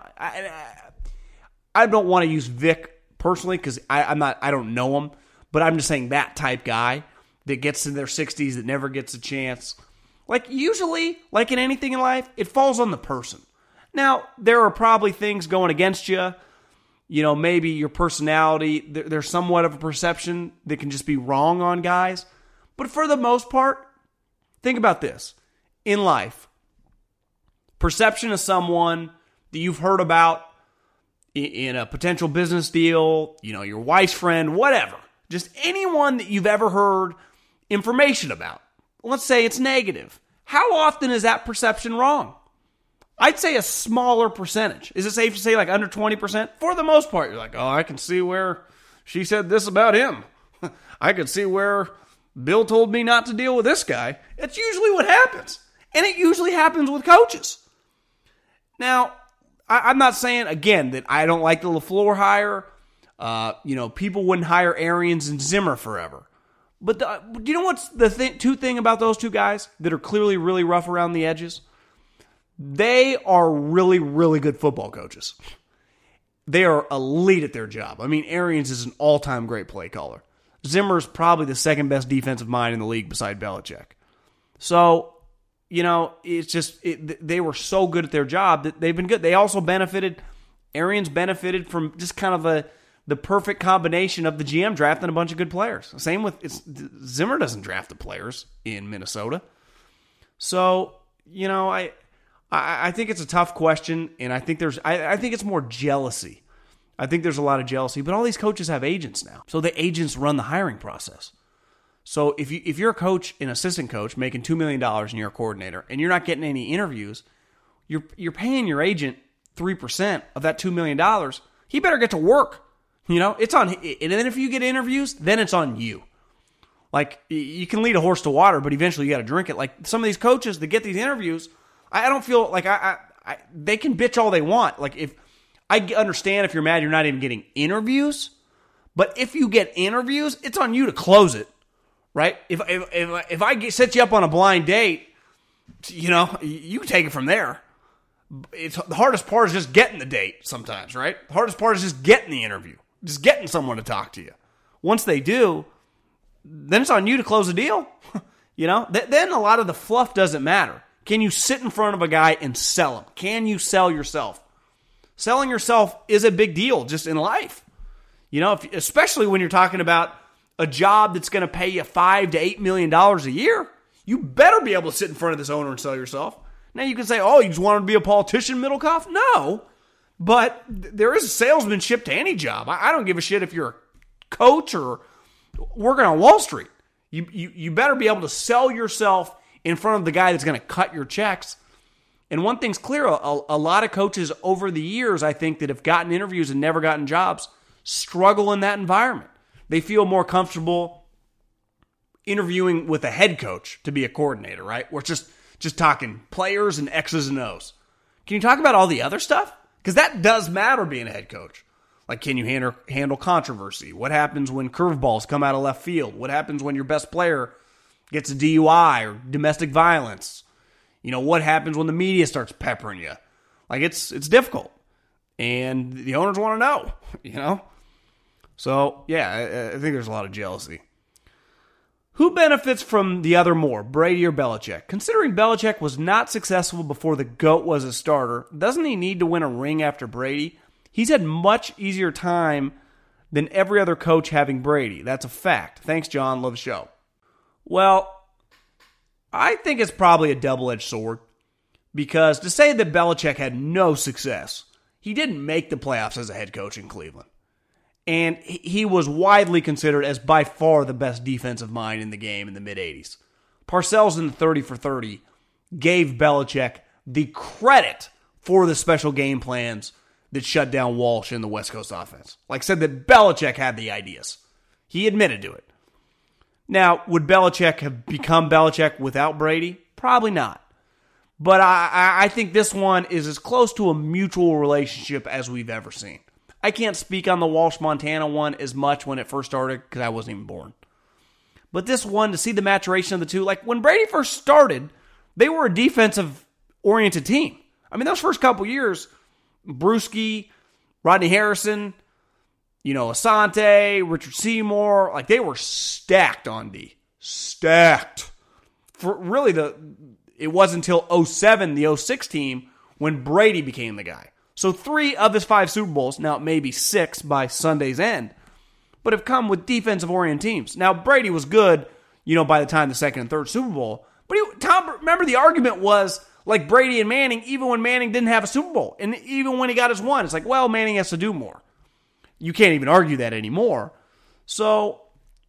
I don't want to use Vic personally because I don't know him, but I'm just saying that type guy that gets in their 60s that never gets a chance. Like usually, like in anything in life, it falls on the person. Now, there are probably things going against you. Maybe your personality, there's somewhat of a perception that can just be wrong on guys. But for the most part, think about this. In life, perception of someone that you've heard about in a potential business deal, your wife's friend, whatever. Just anyone that you've ever heard information about. Let's say it's negative. How often is that perception wrong? I'd say a smaller percentage. Is it safe to say like under 20%? For the most part, you're like, oh, I can see where she said this about him. I could see where Bill told me not to deal with this guy. It's usually what happens. And it usually happens with coaches. Now, I'm not saying, again, that I don't like the LaFleur hire. People wouldn't hire Arians and Zimmer forever. But do you know what's the thing about those two guys that are clearly really rough around the edges? They are really, really good football coaches. They are elite at their job. I mean, Arians is an all-time great play caller. Zimmer's probably the second best defensive mind in the league beside Belichick. So, it's just they were so good at their job that they've been good. They also Arians benefited from just kind of the perfect combination of the GM drafting a bunch of good players. Same with Zimmer doesn't draft the players in Minnesota. So, I think it's a tough question, and I think I think it's more jealousy. I think there's a lot of jealousy, but all these coaches have agents now. So the agents run the hiring process. So if you're a coach, an assistant coach making $2 million and you're a coordinator and you're not getting any interviews, you're paying your agent 3% of that $2 million. He better get to work. It's on, and then if you get interviews, then it's on you. Like, you can lead a horse to water, but eventually you got to drink it. Like, some of these coaches that get these interviews, I don't feel like they can bitch all they want. Like, if I understand if you're mad you're not even getting interviews, but if you get interviews, it's on you to close it, right? If I set you up on a blind date, you can take it from there. The hardest part is just getting the date sometimes, right? The hardest part is just getting the interview. Just getting someone to talk to you. Once they do, then it's on you to close the deal. Then a lot of the fluff doesn't matter. Can you sit in front of a guy and sell him? Can you sell yourself? Selling yourself is a big deal just in life. Especially when you're talking about a job that's going to pay you $5 to $8 million a year. You better be able to sit in front of this owner and sell yourself. Now you can say, oh, you just wanted to be a politician, Middlecoff? No. But there is a salesmanship to any job. I don't give a shit if you're a coach or working on Wall Street. You better be able to sell yourself in front of the guy that's going to cut your checks. And one thing's clear, a lot of coaches over the years, I think, that have gotten interviews and never gotten jobs, struggle in that environment. They feel more comfortable interviewing with a head coach to be a coordinator, right? We're just talking players and X's and O's. Can you talk about all the other stuff? Because that does matter being a head coach. Like, can you handle controversy? What happens when curveballs come out of left field? What happens when your best player gets a DUI or domestic violence? What happens when the media starts peppering you? Like, it's difficult. And the owners want to know, So, yeah, I think there's a lot of jealousy. Who benefits from the other more, Brady or Belichick? Considering Belichick was not successful before the GOAT was a starter, doesn't he need to win a ring after Brady? He's had much easier time than every other coach having Brady. That's a fact. Thanks, John. Love the show. Well, I think it's probably a double-edged sword. Because to say that Belichick had no success, he didn't make the playoffs as a head coach in Cleveland. And he was widely considered as by far the best defensive mind in the game in the mid-'80s. Parcells in the 30 for 30 gave Belichick the credit for the special game plans that shut down Walsh in the West Coast offense. Like, said that Belichick had the ideas. He admitted to it. Now, would Belichick have become Belichick without Brady? Probably not. But I think this one is as close to a mutual relationship as we've ever seen. I can't speak on the Walsh-Montana one as much when it first started because I wasn't even born. But this one, to see the maturation of the two, like when Brady first started, they were a defensive-oriented team. I mean, those first couple years, Bruschi, Rodney Harrison, Asante, Richard Seymour, like they were stacked on D. Stacked. For really, it wasn't until 07, the 06 team, when Brady became the guy. So 3 of his 5 Super Bowls, now maybe 6 by Sunday's end, but have come with defensive-oriented teams. Now, Brady was good, by the time the second and third Super Bowl. But Tom, remember the argument was, like Brady and Manning, even when Manning didn't have a Super Bowl, and even when he got his one, it's like, well, Manning has to do more. You can't even argue that anymore. So,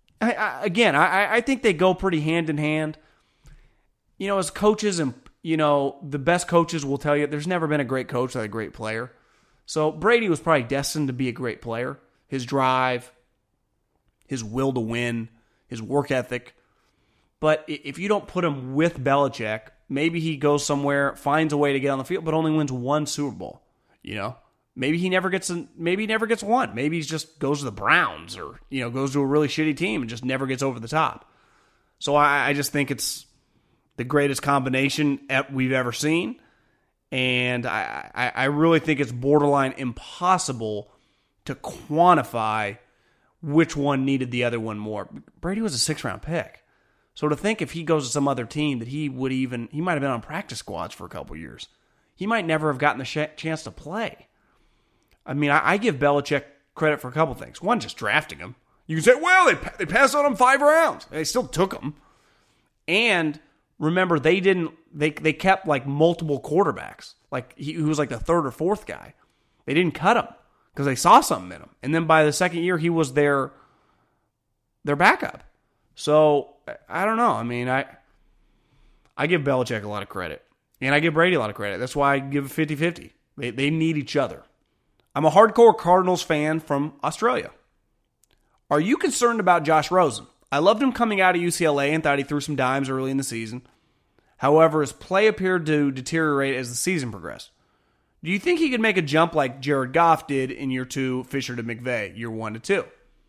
I think they go pretty hand in hand. As coaches and, the best coaches will tell you there's never been a great coach without a great player. So Brady was probably destined to be a great player. His drive, his will to win, his work ethic. But if you don't put him with Belichick, maybe he goes somewhere, finds a way to get on the field, but only wins 1 Super Bowl. Maybe he never gets one. Maybe he just goes to the Browns or, goes to a really shitty team and just never gets over the top. So I just think it's the greatest combination we've ever seen. And I really think it's borderline impossible to quantify which one needed the other one more. Brady was a 6th-round pick. So to think if he goes to some other team that he might have been on practice squads for a couple years. He might never have gotten the chance to play. I mean, I give Belichick credit for a couple things. One, just drafting him. You can say, well, they passed on him 5 rounds. They still took him. And remember, they kept like multiple quarterbacks. Like he was like the 3rd or 4th guy. They didn't cut him because they saw something in him. And then by the second year, he was their backup. So I don't know. I mean, I give Belichick a lot of credit. And I give Brady a lot of credit. That's why I give 50-50. They need each other. I'm a hardcore Cardinals fan from Australia. Are you concerned about Josh Rosen? I loved him coming out of UCLA and thought he threw some dimes early in the season. However, his play appeared to deteriorate as the season progressed. Do you think he could make a jump like Jared Goff did in year 2, Fisher to McVay, year 1 to 2?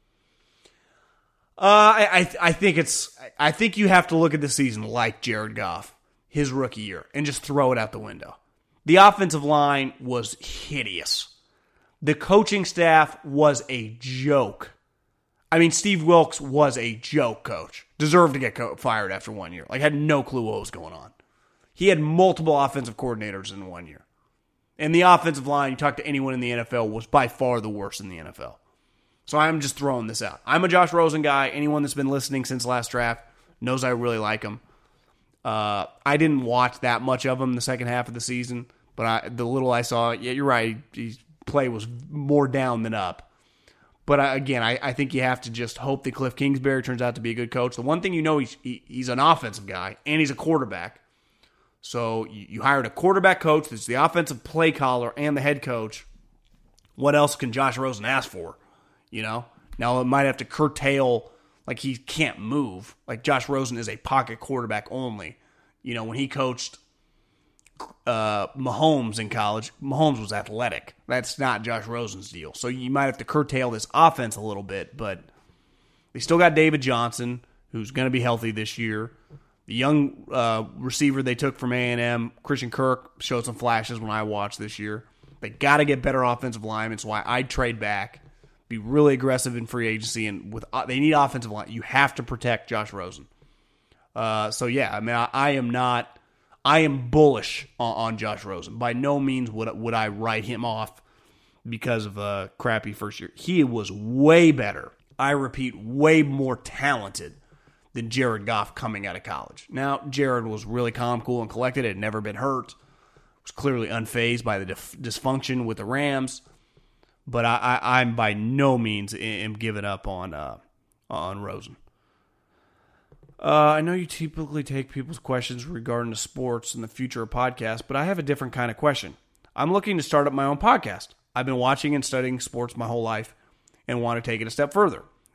I think you have to look at the season like Jared Goff, his rookie year, and just throw it out the window. The offensive line was hideous. The coaching staff was a joke. I mean, Steve Wilkes was a joke coach. Deserved to get fired after 1 year. Like, had no clue what was going on. He had multiple offensive coordinators in 1 year. And the offensive line, you talk to anyone in the NFL, was by far the worst in the NFL. So I'm just throwing this out. I'm a Josh Rosen guy. Anyone that's been listening since last draft knows I really like him. I didn't watch that much of him the second half of the season, but the little I saw, yeah, you're right. His play was more down than up. But I think you have to just hope that Cliff Kingsbury turns out to be a good coach. The one thing he's an offensive guy, and he's a quarterback. So you hired a quarterback coach that's the offensive play caller and the head coach. What else can Josh Rosen ask for? Now it might have to curtail, like he can't move. Like Josh Rosen is a pocket quarterback only. When he coached Mahomes in college, Mahomes was athletic. That's not Josh Rosen's deal. So you might have to curtail this offense a little bit, but they still got David Johnson, who's going to be healthy this year. The young receiver they took from A&M, Christian Kirk, showed some flashes when I watched this year. They got to get better offensive linemen. That's why I'd trade back, be really aggressive in free agency, and they need offensive line. You have to protect Josh Rosen. So yeah, I mean, I am bullish on Josh Rosen. By no means would I write him off because of a crappy first year. He was way better. I repeat, way more talented than Jared Goff coming out of college. Now, Jared was really calm, cool, and collected. Had never been hurt. Was clearly unfazed by the dysfunction with the Rams. But I'm by no means am giving up on Rosen. I know you typically take people's questions regarding the sports and the future of podcasts, but I have a different kind of question. I'm looking to start up my own podcast. I've been watching and studying sports my whole life and want to take it a step further.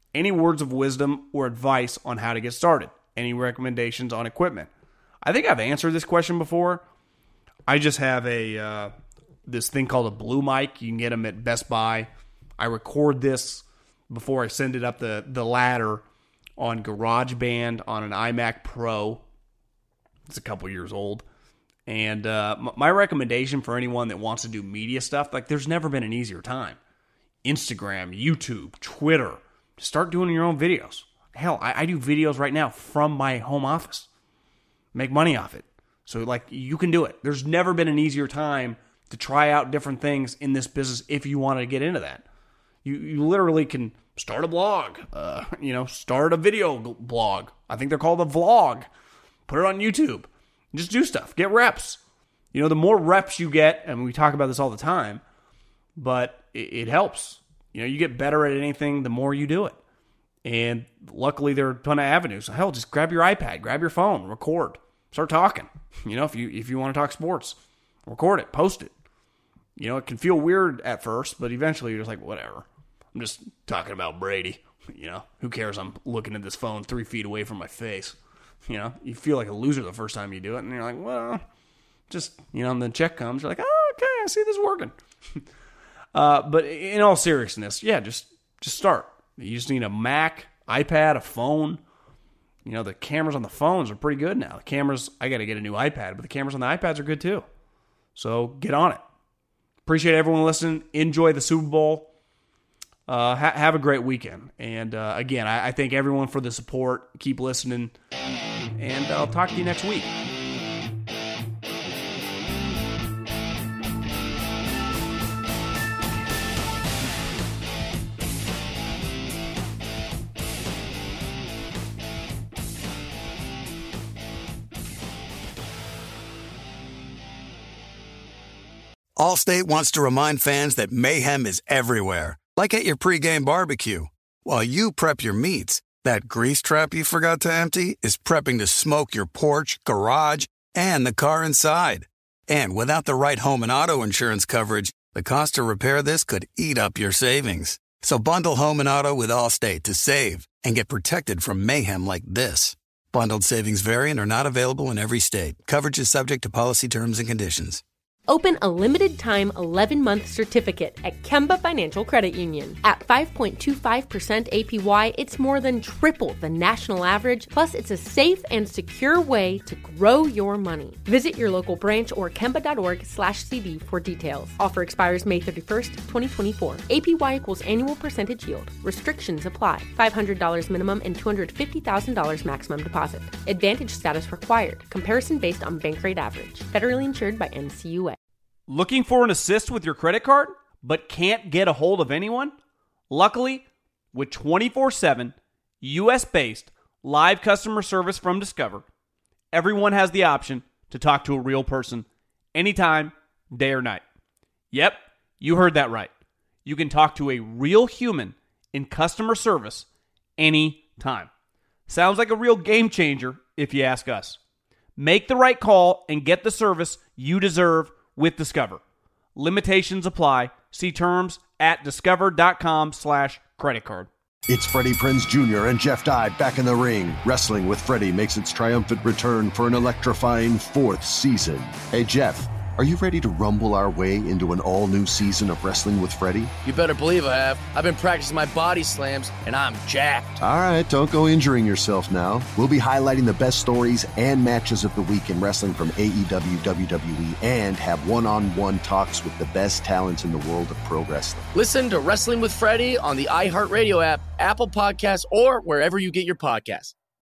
Any words of wisdom or advice on how to get started? Any recommendations on equipment? I think I've answered this question before. I just have this thing called a Blue Mic. You can get them at Best Buy. I record this before I send it up the ladder on GarageBand on an iMac Pro. It's a couple years old. And my recommendation for anyone that wants to do media stuff, like there's never been an easier time. Instagram, YouTube, Twitter. Start doing your own videos. Hell, I do videos right now from my home office. Make money off it. So like you can do it. There's never been an easier time to try out different things in this business if you want to get into that. You literally can start a blog, start a video blog. I think they're called a vlog. Put it on YouTube. Just do stuff. Get reps. The more reps you get, and we talk about this all the time, but it helps. You get better at anything the more you do it. And luckily there are a ton of avenues. Hell, just grab your iPad, grab your phone, record. Start talking. If you want to talk sports, record it, post it. It can feel weird at first, but eventually you're just like, whatever. I'm just talking about Brady. Who cares? I'm looking at this phone 3 feet away from my face. You feel like a loser the first time you do it, and you're like, well, just, and then check comes. You're like, oh, okay, I see this working. But in all seriousness, yeah, just start. You just need a Mac, iPad, a phone. The cameras on the phones are pretty good now. The cameras, I got to get a new iPad, but the cameras on the iPads are good too. So get on it. Appreciate everyone listening. Enjoy the Super Bowl. Have a great weekend. And again, I thank everyone for the support. Keep listening. And I'll talk to you next week. Allstate wants to remind fans that mayhem is everywhere, like at your pregame barbecue. While you prep your meats, that grease trap you forgot to empty is prepping to smoke your porch, garage, and the car inside. And without the right home and auto insurance coverage, the cost to repair this could eat up your savings. So bundle home and auto with Allstate to save and get protected from mayhem like this. Bundled savings vary and are not available in every state. Coverage is subject to policy terms and conditions. Open a limited-time 11-month certificate at Kemba Financial Credit Union. At 5.25% APY, it's more than triple the national average, plus it's a safe and secure way to grow your money. Visit your local branch or kemba.org/cd for details. Offer expires May 31st, 2024. APY equals annual percentage yield. Restrictions apply. $500 minimum and $250,000 maximum deposit. Advantage status required. Comparison based on bank rate average. Federally insured by NCUA. Looking for an assist with your credit card, but can't get a hold of anyone? Luckily, with 24/7, U.S.-based live customer service from Discover, everyone has the option to talk to a real person anytime, day or night. Yep, you heard that right. You can talk to a real human in customer service anytime. Sounds like a real game changer if you ask us. Make the right call and get the service you deserve with Discover. Limitations apply. See terms at discover.com/creditcard. It's Freddie Prinze Jr. and Jeff Dye back in the ring. Wrestling with Freddie makes its triumphant return for an electrifying 4th season. Hey, Jeff, are you ready to rumble our way into an all-new season of Wrestling with Freddie? You better believe I have. I've been practicing my body slams, and I'm jacked. All right, don't go injuring yourself now. We'll be highlighting the best stories and matches of the week in wrestling from AEW, WWE, and have one-on-one talks with the best talents in the world of pro wrestling. Listen to Wrestling with Freddie on the iHeartRadio app, Apple Podcasts, or wherever you get your podcasts.